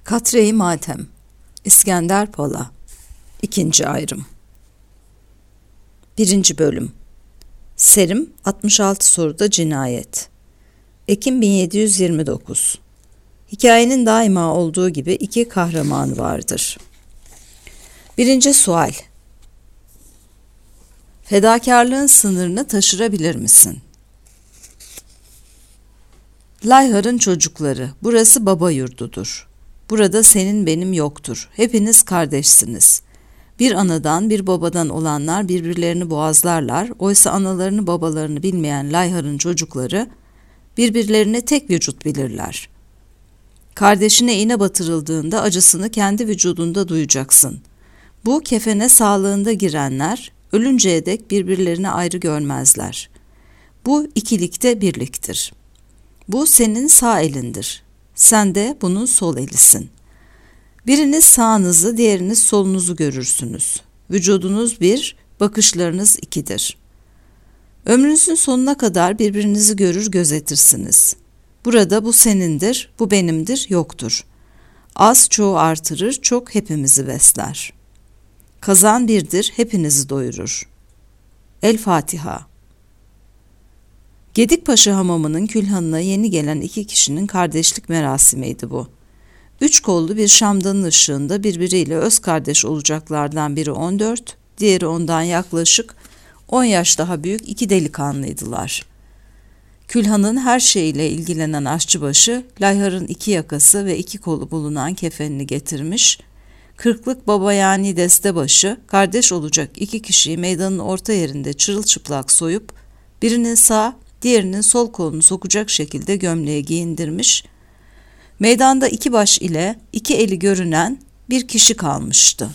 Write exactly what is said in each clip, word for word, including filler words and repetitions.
Katre-i Matem, İskender Pala. İkinci ayrım. Birinci bölüm. Serim, altmış altı soruda cinayet. Ekim bin yedi yüz yirmi dokuz. Hikayenin daima olduğu gibi iki kahramanı vardır. Birinci sual. Fedakarlığın sınırını taşırabilir misin? Layhar'ın çocukları, burası baba yurdudur. Burada senin benim yoktur. Hepiniz kardeşsiniz. Bir anadan bir babadan olanlar birbirlerini boğazlarlar. Oysa analarını babalarını bilmeyen Layhar'ın çocukları birbirlerine tek vücut bilirler. Kardeşine iğne batırıldığında acısını kendi vücudunda duyacaksın. Bu kefene sağlığında girenler ölünceye dek birbirlerini ayrı görmezler. Bu ikilikte birliktir. Bu senin sağ elindir. Sen de bunun sol elisin. Biriniz sağınızı, diğeriniz solunuzu görürsünüz. Vücudunuz bir, bakışlarınız ikidir. Ömrünüzün sonuna kadar birbirinizi görür gözetirsiniz. Burada bu senindir, bu benimdir yoktur. Az çoğu artırır, çok hepimizi besler. Kazan birdir, hepinizi doyurur. El Fatiha. Gedikpaşa hamamının külhanına yeni gelen iki kişinin kardeşlik merasimiydi bu. Üç kollu bir şamdanın ışığında birbiriyle öz kardeş olacaklardan biri on dört, diğeri ondan yaklaşık on yaş daha büyük iki delikanlıydılar. Külhanın her şeyiyle ilgilenen aşçıbaşı, Layhar'ın iki yakası ve iki kolu bulunan kefenini getirmiş, kırklık babayani destebaşı, kardeş olacak iki kişiyi meydanın orta yerinde çırılçıplak soyup, birinin sağ, diğerinin sol kolunu sokacak şekilde gömleğe giyindirmiş, meydanda iki baş ile iki eli görünen bir kişi kalmıştı.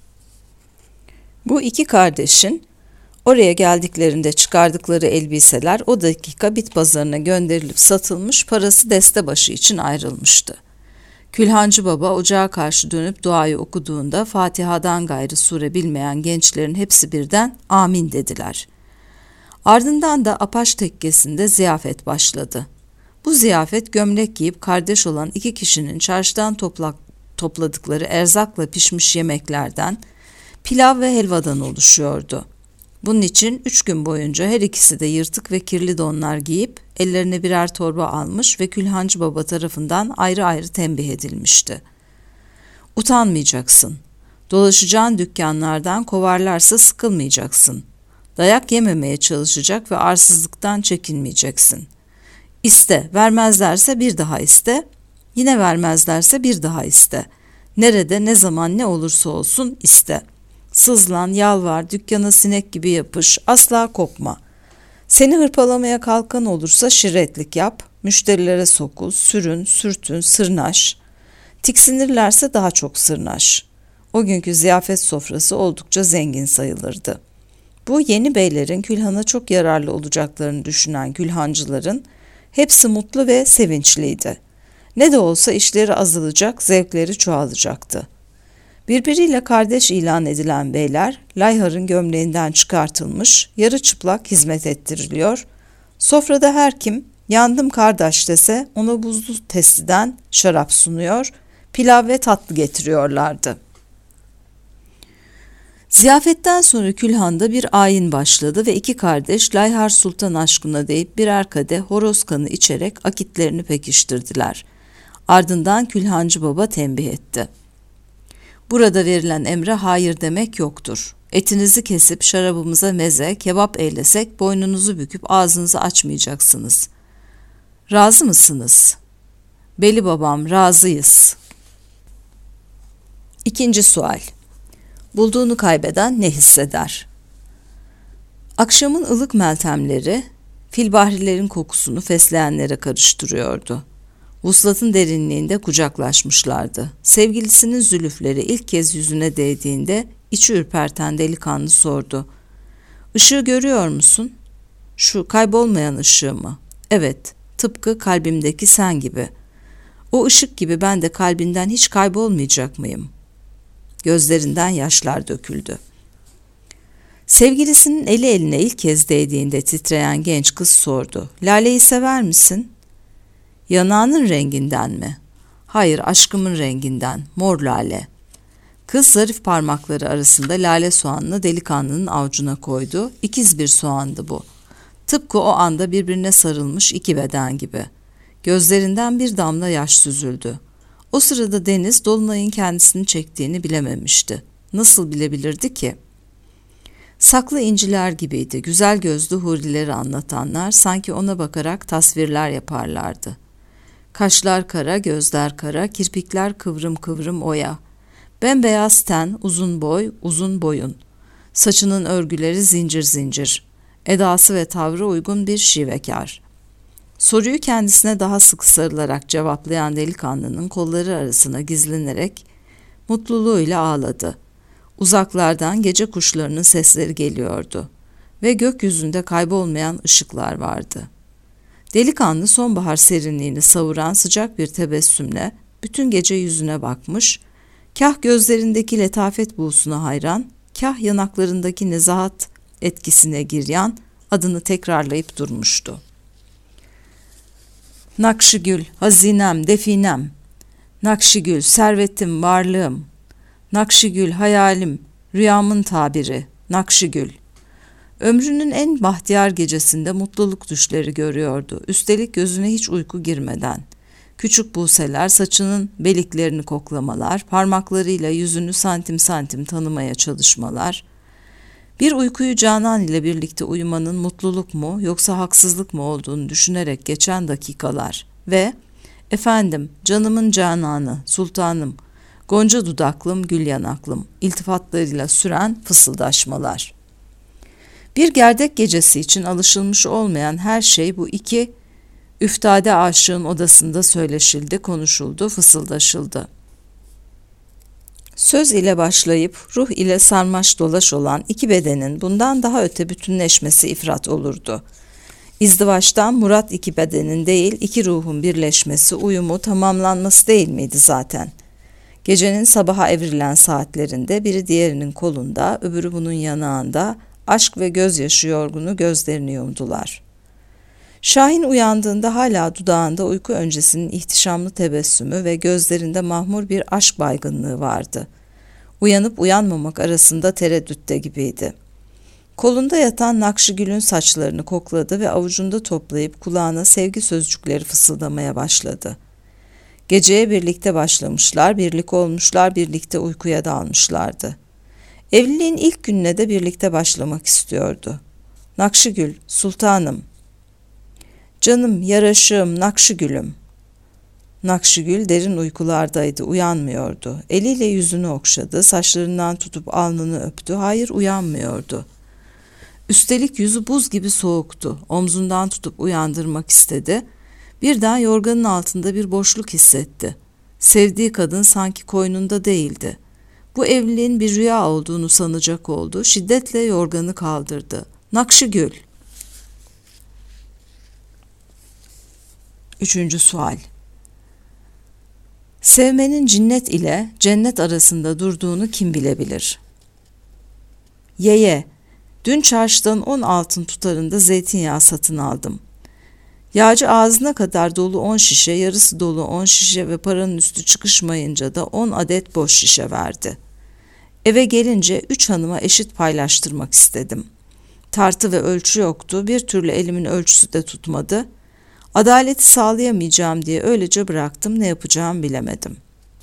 Bu iki kardeşin oraya geldiklerinde çıkardıkları elbiseler o dakika bit pazarına gönderilip satılmış, parası destebaşı için ayrılmıştı. Külhancı baba ocağa karşı dönüp duayı okuduğunda Fatiha'dan gayrı sure bilmeyen gençlerin hepsi birden amin dediler. Ardından da Apaş tekkesinde ziyafet başladı. Bu ziyafet gömlek giyip kardeş olan iki kişinin çarşıdan topla, topladıkları erzakla pişmiş yemeklerden, pilav ve helvadan oluşuyordu. Bunun için üç gün boyunca her ikisi de yırtık ve kirli donlar giyip ellerine birer torba almış ve Külhancı baba tarafından ayrı ayrı tembih edilmişti. Utanmayacaksın. Dolaşacağın dükkanlardan kovarlarsa sıkılmayacaksın. Dayak yememeye çalışacak ve arsızlıktan çekinmeyeceksin. İste, vermezlerse bir daha iste, yine vermezlerse bir daha iste. Nerede, ne zaman, ne olursa olsun iste. Sızlan, yalvar, dükkana sinek gibi yapış, asla kopma. Seni hırpalamaya kalkan olursa şirretlik yap, müşterilere sokul, sürün, sürtün, sırnaş. Tiksinirlerse daha çok sırnaş. O günkü ziyafet sofrası oldukça zengin sayılırdı. Bu yeni beylerin külhana çok yararlı olacaklarını düşünen külhancıların hepsi mutlu ve sevinçliydi. Ne de olsa işleri azalacak, zevkleri çoğalacaktı. Birbiriyle kardeş ilan edilen beyler, Layhar'ın gömleğinden çıkartılmış, yarı çıplak hizmet ettiriliyor. Sofrada her kim, yandım kardeş dese ona buzlu testiden şarap sunuyor, pilav ve tatlı getiriyorlardı. Ziyafetten sonra külhanda bir ayin başladı ve iki kardeş Layhar Sultan aşkına deyip birer kadeh horoz kanı içerek akitlerini pekiştirdiler. Ardından Külhancı baba tembih etti. Burada verilen emre hayır demek yoktur. Etinizi kesip şarabımıza meze, kebap eylesek boynunuzu büküp ağzınızı açmayacaksınız. Razı mısınız? Beli babam, razıyız. İkinci sual. Bulduğunu kaybeden ne hisseder? Akşamın ılık meltemleri filbahrilerin kokusunu fesleğenlere karıştırıyordu. Vuslatın derinliğinde kucaklaşmışlardı. Sevgilisinin zülüfleri ilk kez yüzüne değdiğinde içi ürperten delikanlı sordu. Işığı görüyor musun? Şu kaybolmayan ışığı mı? Evet, tıpkı kalbimdeki sen gibi. O ışık gibi ben de kalbinden hiç kaybolmayacak mıyım? Gözlerinden yaşlar döküldü. Sevgilisinin eli eline ilk kez değdiğinde titreyen genç kız sordu. Lale'yi sever misin? Yanağının renginden mi? Hayır, aşkımın renginden, mor lale. Kız zarif parmakları arasında lale soğanını delikanlının avucuna koydu. İkiz bir soğandı bu. Tıpkı o anda birbirine sarılmış iki beden gibi. Gözlerinden bir damla yaş süzüldü. O sırada Deniz, dolunayın kendisini çektiğini bilememişti. Nasıl bilebilirdi ki? Saklı inciler gibiydi. Güzel gözlü hurileri anlatanlar sanki ona bakarak tasvirler yaparlardı. Kaşlar kara, gözler kara, kirpikler kıvrım kıvrım oya. Bembeyaz ten, uzun boy, uzun boyun. Saçının örgüleri zincir zincir. Edası ve tavrı uygun bir şivekar. Soruyu kendisine daha sık sarılarak cevaplayan delikanlının kolları arasına gizlenerek mutluluğuyla ağladı. Uzaklardan gece kuşlarının sesleri geliyordu ve gökyüzünde kaybolmayan ışıklar vardı. Delikanlı sonbahar serinliğini savuran sıcak bir tebessümle bütün gece yüzüne bakmış, kah gözlerindeki letafet buğusuna hayran, kah yanaklarındaki nezahat etkisine giryan adını tekrarlayıp durmuştu. Nakşigül, hazinem, definem. Nakşigül, servetim, varlığım. Nakşigül, hayalim, rüyamın tabiri. Nakşigül. Ömrünün en bahtiyar gecesinde mutluluk düşleri görüyordu. Üstelik gözüne hiç uyku girmeden. Küçük buseler, saçının beliklerini koklamalar, parmaklarıyla yüzünü santim santim tanımaya çalışmalar. Bir uykuyu Canan ile birlikte uyumanın mutluluk mu yoksa haksızlık mı olduğunu düşünerek geçen dakikalar ve efendim, canımın Canan'ı, sultanım, gonca dudaklım, gül yanaklım iltifatlarıyla süren fısıldaşmalar. Bir gerdek gecesi için alışılmış olmayan her şey bu iki üftade aşığın odasında söyleşildi, konuşuldu, fısıldaşıldı. Söz ile başlayıp ruh ile sarmaş dolaş olan iki bedenin bundan daha öte bütünleşmesi ifrat olurdu. İzdivaçtan murat iki bedenin değil, iki ruhun birleşmesi, uyumu, tamamlanması değil miydi zaten? Gecenin sabaha evrilen saatlerinde biri diğerinin kolunda, öbürü bunun yanağında, aşk ve gözyaşı yorgunu gözlerini yumdular. Şahin uyandığında hala dudağında uyku öncesinin ihtişamlı tebessümü ve gözlerinde mahmur bir aşk baygınlığı vardı. Uyanıp uyanmamak arasında tereddütte gibiydi. Kolunda yatan Nakşigül'ün saçlarını kokladı ve avucunda toplayıp kulağına sevgi sözcükleri fısıldamaya başladı. Geceye birlikte başlamışlar, birlik olmuşlar, birlikte uykuya dalmışlardı. Evliliğin ilk gününe de birlikte başlamak istiyordu. Nakşigül, sultanım. Canım, yaraşığım, Nakşigül'üm. Nakşigül derin uykulardaydı, uyanmıyordu. Eliyle yüzünü okşadı, saçlarından tutup alnını öptü. Hayır, uyanmıyordu. Üstelik yüzü buz gibi soğuktu. Omzundan tutup uyandırmak istedi. Birden yorganın altında bir boşluk hissetti. Sevdiği kadın sanki koynunda değildi. Bu evliliğin bir rüya olduğunu sanacak oldu. Şiddetle yorganı kaldırdı. Nakşigül. Üçüncü sual. Sevmenin cinnet ile cennet arasında durduğunu kim bilebilir? Yeye, dün çarşıdan on altın tutarında zeytinyağı satın aldım. Yağcı ağzına kadar dolu on şişe, yarısı dolu on şişe ve paranın üstü çıkışmayınca da on adet boş şişe verdi. Eve gelince üç hanıma eşit paylaştırmak istedim. Tartı ve ölçü yoktu, bir türlü elimin ölçüsü de tutmadı. Adaleti sağlayamayacağım diye öylece bıraktım, ne yapacağımı bilemedim.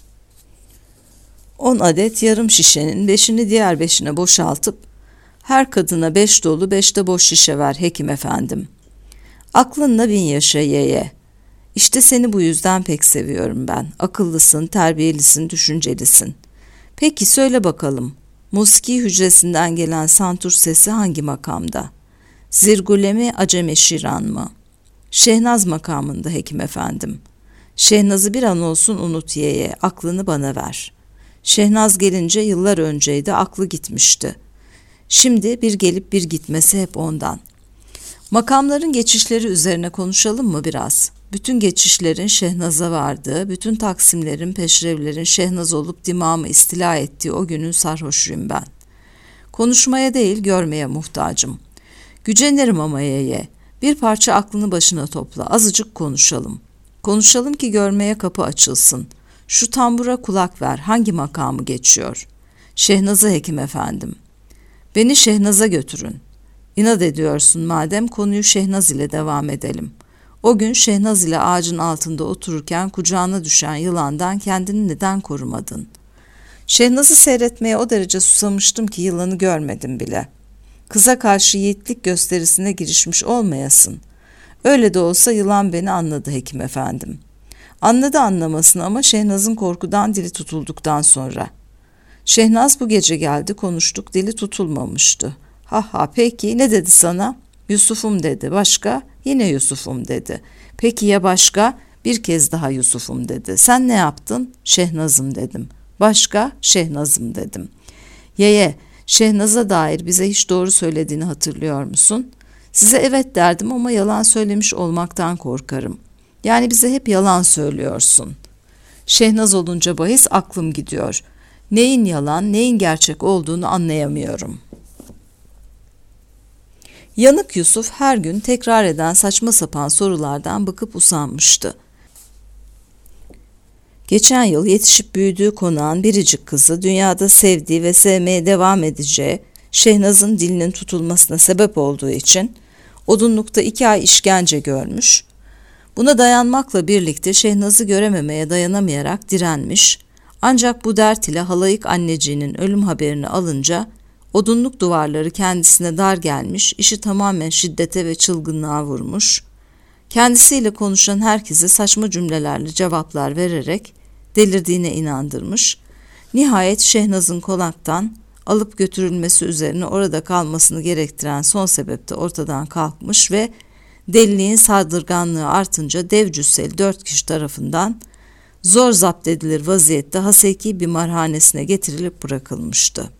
On adet yarım şişenin beşini diğer beşine boşaltıp, her kadına beş dolu beş de boş şişe ver hekim efendim. Aklınla bin yaşa yeye. İşte seni bu yüzden pek seviyorum ben. Akıllısın, terbiyelisin, düşüncelisin. Peki söyle bakalım, musiki hücresinden gelen santur sesi hangi makamda? Zirgule mi, aceme şiran mı? Şehnaz makamında hekim efendim. Şehnaz'ı bir an olsun unut yeye, aklını bana ver. Şehnaz gelince yıllar önceydi, aklı gitmişti. Şimdi bir gelip bir gitmesi hep ondan. Makamların geçişleri üzerine konuşalım mı biraz? Bütün geçişlerin Şehnaz'a vardığı, bütün taksimlerin, peşrevlerin Şehnaz olup dimağımı istila ettiği o günün sarhoşuyum ben. Konuşmaya değil, görmeye muhtacım. Gücenirim ama yeye. Bir parça aklını başına topla, azıcık konuşalım. Konuşalım ki görmeye kapı açılsın. Şu tambura kulak ver, hangi makamı geçiyor? Şehnaz'a hekim efendim. Beni Şehnaz'a götürün. İnat ediyorsun madem, konuyu Şehnaz ile devam edelim. O gün Şehnaz ile ağacın altında otururken kucağına düşen yılandan kendini neden korumadın? Şehnaz'ı seyretmeye o derece susamıştım ki yılanı görmedim bile. Kıza karşı yiğitlik gösterisine girişmiş olmayasın. Öyle de olsa yılan beni anladı hekim efendim. Anladı anlamasını ama Şehnaz'ın korkudan dili tutulduktan sonra. Şehnaz bu gece geldi, konuştuk, dili tutulmamıştı. Ha ha, peki ne dedi sana? Yusuf'um dedi. Başka? Yine Yusuf'um dedi. Peki ya başka? Bir kez daha Yusuf'um dedi. Sen ne yaptın? Şehnaz'ım dedim. Başka? Şehnaz'ım dedim. Yeye, Şehnaz'a dair bize hiç doğru söylediğini hatırlıyor musun? Size evet derdim ama yalan söylemiş olmaktan korkarım. Yani bize hep yalan söylüyorsun. Şehnaz olunca bahis aklım gidiyor. Neyin yalan, neyin gerçek olduğunu anlayamıyorum. Yanık Yusuf her gün tekrar eden saçma sapan sorulardan bıkıp usanmıştı. Geçen yıl yetişip büyüdüğü konağın biricik kızı dünyada sevdiği ve sevmeye devam edeceği Şehnaz'ın dilinin tutulmasına sebep olduğu için odunlukta iki ay işkence görmüş. Buna dayanmakla birlikte Şehnaz'ı görememeye dayanamayarak direnmiş. Ancak bu dert ile halayık anneciğinin ölüm haberini alınca odunluk duvarları kendisine dar gelmiş, işi tamamen şiddete ve çılgınlığa vurmuş. Kendisiyle konuşan herkese saçma cümlelerle cevaplar vererek delirdiğine inandırmış. Nihayet Şehnaz'ın konaktan alıp götürülmesi üzerine orada kalmasını gerektiren son sebep de ortadan kalkmış ve deliliğin saldırganlığı artınca dev cüsseli dört kişi tarafından zor zapt edilir vaziyette Haseki bimarhanesine getirilip bırakılmıştı.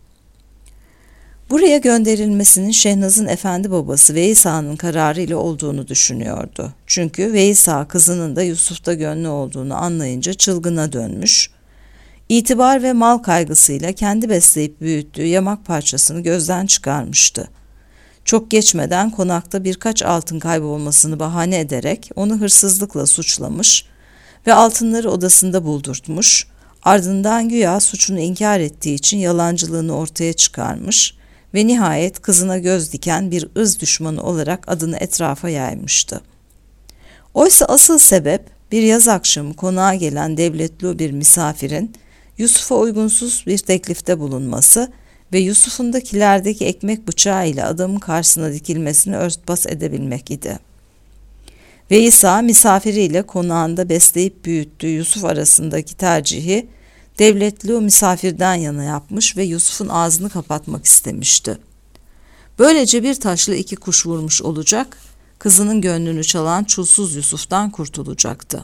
Buraya gönderilmesinin Şehnaz'ın efendi babası Veys Ağa'nın kararı ile olduğunu düşünüyordu. Çünkü Veys Ağa kızının da Yusuf'ta gönlü olduğunu anlayınca çılgına dönmüş. İtibar ve mal kaygısıyla kendi besleyip büyüttüğü yamak parçasını gözden çıkarmıştı. Çok geçmeden konakta birkaç altın kaybolmasını bahane ederek onu hırsızlıkla suçlamış ve altınları odasında buldurtmuş, ardından güya suçunu inkar ettiği için yalancılığını ortaya çıkarmış ve nihayet kızına göz diken bir ırz düşmanı olarak adını etrafa yaymıştı. Oysa asıl sebep bir yaz akşamı konağa gelen devletli bir misafirin Yusuf'a uygunsuz bir teklifte bulunması ve Yusuf'un da kilerdeki ekmek bıçağı ile adamın karşısına dikilmesini örtbas edebilmek idi. Veys Ağa misafiriyle konağında besleyip büyüttüğü Yusuf arasındaki tercihi devletli o misafirden yana yapmış ve Yusuf'un ağzını kapatmak istemişti. Böylece bir taşla iki kuş vurmuş olacak, kızının gönlünü çalan çulsuz Yusuf'tan kurtulacaktı.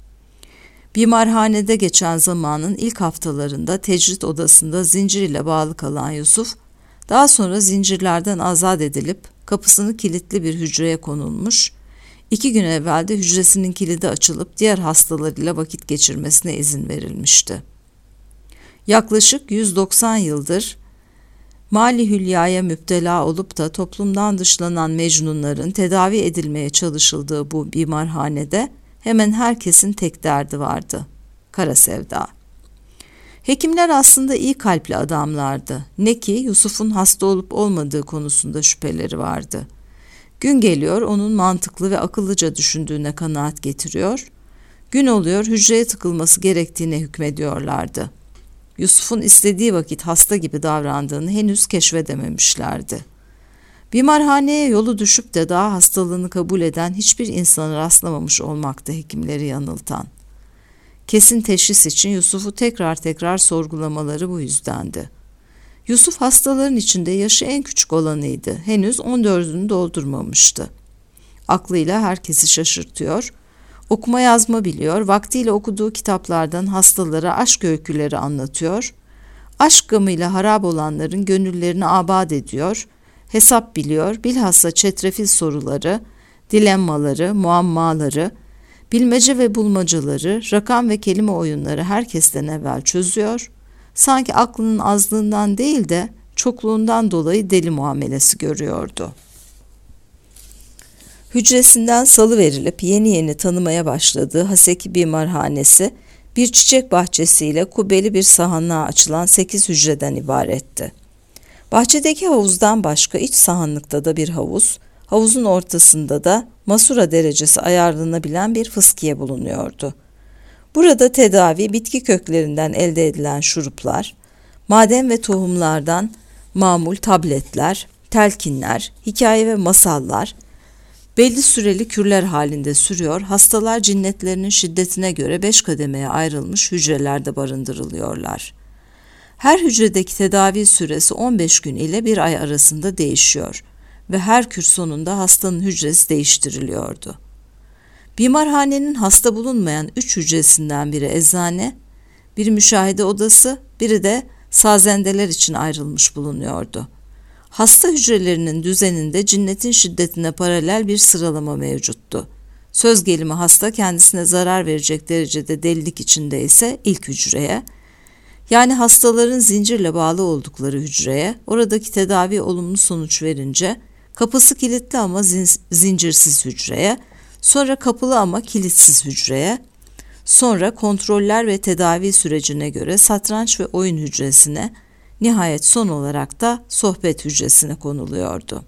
Bimarhanede geçen zamanın ilk haftalarında tecrit odasında zincir ile bağlı kalan Yusuf, daha sonra zincirlerden azat edilip kapısını kilitli bir hücreye konulmuş, iki gün evvel de hücresinin kilidi açılıp diğer hastalarıyla vakit geçirmesine izin verilmişti. Yaklaşık yüz doksan yıldır mali hülyaya müptela olup da toplumdan dışlanan mecnunların tedavi edilmeye çalışıldığı bu bimarhanede hemen herkesin tek derdi vardı: kara sevda. Hekimler aslında iyi kalpli adamlardı. Ne ki Yusuf'un hasta olup olmadığı konusunda şüpheleri vardı. Gün geliyor onun mantıklı ve akıllıca düşündüğüne kanaat getiriyor, gün oluyor hücreye tıkılması gerektiğine hükmediyorlardı. Yusuf'un istediği vakit hasta gibi davrandığını henüz keşfedememişlerdi. Bimarhaneye yolu düşüp de daha hastalığını kabul eden hiçbir insana rastlamamış olmakta hekimleri yanıltan. Kesin teşhis için Yusuf'u tekrar tekrar sorgulamaları bu yüzdendi. Yusuf hastaların içinde yaşı en küçük olanıydı. Henüz on dördünü doldurmamıştı. Aklıyla herkesi şaşırtıyor, okuma yazma biliyor, vaktiyle okuduğu kitaplardan hastalara aşk öyküleri anlatıyor, aşk gamıyla harap olanların gönüllerini abad ediyor, hesap biliyor, bilhassa çetrefil soruları, dilemmaları, muammaları, bilmece ve bulmacaları, rakam ve kelime oyunları herkesten evvel çözüyor, sanki aklının azlığından değil de çokluğundan dolayı deli muamelesi görüyordu. Hücresinden salıverilip yeni yeni tanımaya başladığı Haseki bimarhanesi Bir çiçek bahçesiyle kubbeli bir sahanlığa açılan sekiz hücreden ibaretti. Bahçedeki havuzdan başka iç sahanlıkta da bir havuz, havuzun ortasında da masura derecesi ayarlanabilen bir fıskiye bulunuyordu. Burada tedavi bitki köklerinden elde edilen şuruplar, maden ve tohumlardan mamul tabletler, telkinler, hikaye ve masallar, belli süreli kürler halinde sürüyor, hastalar cinnetlerinin şiddetine göre beş kademeye ayrılmış hücrelerde barındırılıyorlar. Her hücredeki tedavi süresi on beş gün ile bir ay arasında değişiyor ve her kür sonunda hastanın hücresi değiştiriliyordu. Bimarhanenin hasta bulunmayan üç hücresinden biri eczane, biri müşahede odası, biri de sazendeler için ayrılmış bulunuyordu. Hasta hücrelerinin düzeninde cinnetin şiddetine paralel bir sıralama mevcuttu. Söz gelimi hasta kendisine zarar verecek derecede delilik içinde ise ilk hücreye, yani hastaların zincirle bağlı oldukları hücreye, oradaki tedavi olumlu sonuç verince kapısı kilitli ama zin- zincirsiz hücreye, sonra kapılı ama kilitsiz hücreye, sonra kontroller ve tedavi sürecine göre satranç ve oyun hücresine, nihayet son olarak da sohbet hücresine konuluyordu.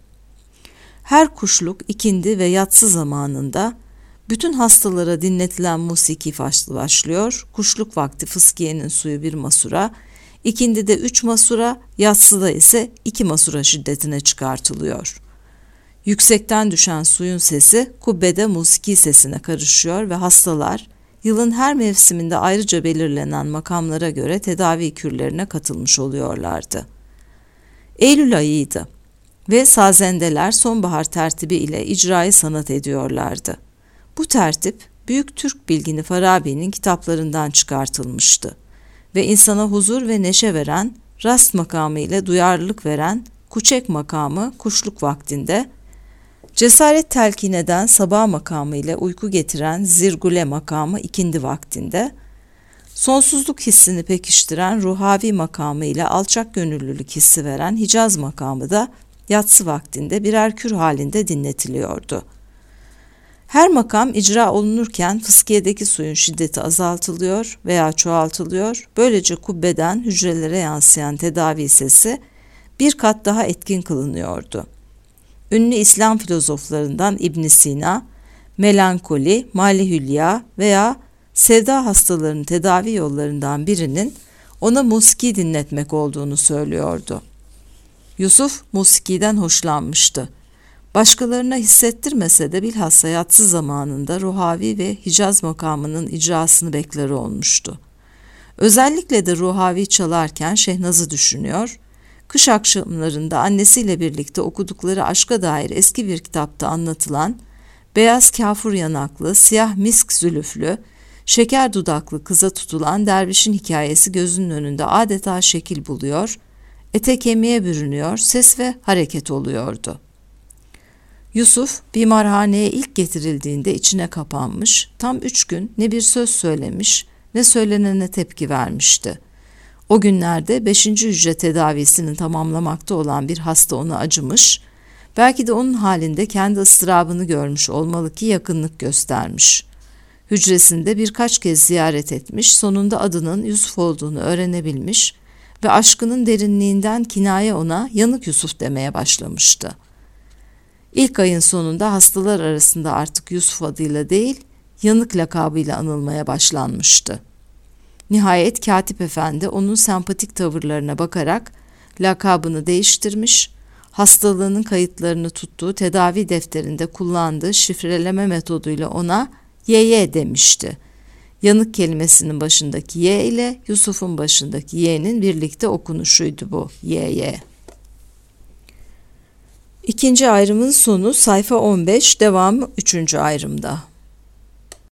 Her kuşluk, ikindi ve yatsı zamanında bütün hastalara dinletilen musiki faslı başlıyor. Kuşluk vakti fıskiyenin suyu bir masura, ikindide üç masura, yatsıda ise iki masura şiddetine çıkartılıyor. Yüksekten düşen suyun sesi kubbede musiki sesine karışıyor ve hastalar yılın her mevsiminde ayrıca belirlenen makamlara göre tedavi kürlerine katılmış oluyorlardı. Eylül ayıydı ve sazendeler sonbahar tertibi ile icrayı sanat ediyorlardı. Bu tertip büyük Türk bilgini Farabi'nin kitaplarından çıkartılmıştı ve insana huzur ve neşe veren, rast makamı ile duyarlılık veren kuçek makamı kuşluk vaktinde, cesaret telkin eden sabah makamı ile uyku getiren zirgule makamı ikindi vaktinde, sonsuzluk hissini pekiştiren ruhavi makamı ile alçak gönüllülük hissi veren Hicaz makamı da yatsı vaktinde birer kür halinde dinletiliyordu. Her makam icra olunurken fıskiyedeki suyun şiddeti azaltılıyor veya çoğaltılıyor, böylece kubbeden hücrelere yansıyan tedavi sesi bir kat daha etkin kılınıyordu. Ünlü İslam filozoflarından İbn Sina, melankoli, mali hülya veya sevda hastalarının tedavi yollarından birinin ona musiki dinletmek olduğunu söylüyordu. Yusuf musikiden hoşlanmıştı. Başkalarına hissettirmese de bilhassa yatsı zamanında ruhavi ve Hicaz makamının icrasını bekler olmuştu. Özellikle de ruhavi çalarken Şehnaz'ı düşünüyor, kış akşamlarında annesiyle birlikte okudukları aşka dair eski bir kitapta anlatılan, beyaz kafur yanaklı, siyah misk zülüflü, şeker dudaklı kıza tutulan dervişin hikayesi gözünün önünde adeta şekil buluyor, ete kemiğe bürünüyor, ses ve hareket oluyordu. Yusuf, bimarhaneye ilk getirildiğinde içine kapanmış, tam üç gün ne bir söz söylemiş, ne söylenene tepki vermişti. O günlerde beşinci hücre tedavisini tamamlamakta olan bir hasta ona acımış, belki de onun halinde kendi ıstırabını görmüş olmalı ki yakınlık göstermiş. Hücresinde birkaç kez ziyaret etmiş, sonunda adının Yusuf olduğunu öğrenebilmiş ve aşkının derinliğinden kinaye ona yanık Yusuf demeye başlamıştı. İlk ayın sonunda hastalar arasında artık Yusuf adıyla değil, yanık lakabıyla anılmaya başlanmıştı. Nihayet Katip Efendi onun sempatik tavırlarına bakarak lakabını değiştirmiş, hastalığının kayıtlarını tuttuğu tedavi defterinde kullandığı şifreleme metoduyla ona Y Y demişti. Yanık kelimesinin başındaki Y ile Yusuf'un başındaki Y'nin birlikte okunuşuydu bu Y Y. İkinci ayrımın sonu sayfa on beş, devamı üçüncü ayrımda.